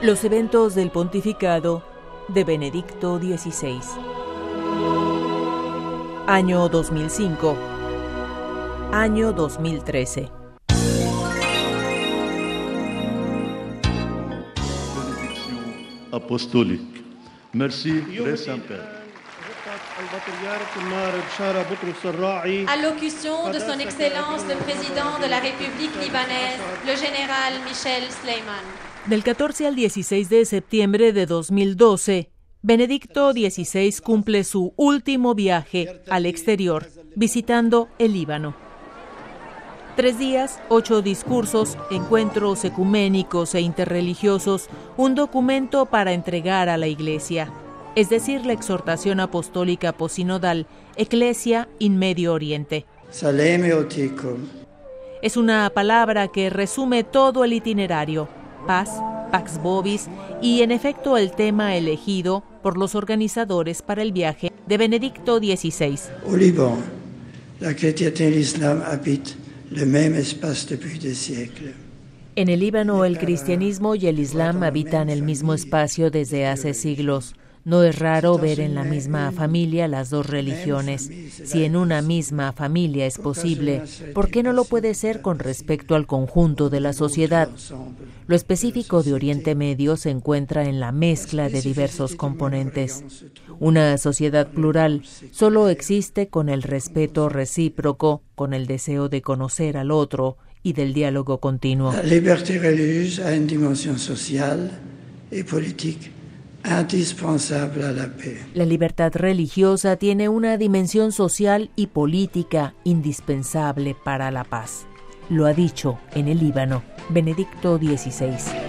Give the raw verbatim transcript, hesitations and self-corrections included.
Los eventos del pontificado de Benedicto dieciséis. Año dos mil cinco. Año dos mil trece. Benediction apostolique. Merci, Très Saint-Père. Allocution de son Excellence le Président de la République libanaise, le général Michel Sleiman. Del catorce al dieciséis de septiembre de dos mil doce, Benedicto dieciséis cumple su último viaje al exterior, visitando el Líbano. Tres días, ocho discursos, encuentros ecuménicos e interreligiosos, un documento para entregar a la Iglesia, es decir, la exhortación apostólica posinodal Ecclesia in Medio Oriente. Saleme otico. Es una palabra que resume todo el itinerario, paz, pax vobis, y en efecto el tema elegido por los organizadores para el viaje de Benedicto dieciséis. Au Liban, la chrétienté et l'islam habitent le même espace depuis des siècles. En el Líbano, el cristianismo y el islam habitan el mismo espacio desde hace siglos. No es raro ver en la misma familia las dos religiones. Si en una misma familia es posible, ¿por qué no lo puede ser con respecto al conjunto de la sociedad? Lo específico de Oriente Medio se encuentra en la mezcla de diversos componentes. Una sociedad plural solo existe con el respeto recíproco, con el deseo de conocer al otro y del diálogo continuo. La liberté religieuse a une dimension sociale et politique indispensable a la paix. La libertad religiosa tiene una dimensión social y política indispensable para la paz. Lo ha dicho en el Líbano Benedicto dieciséis.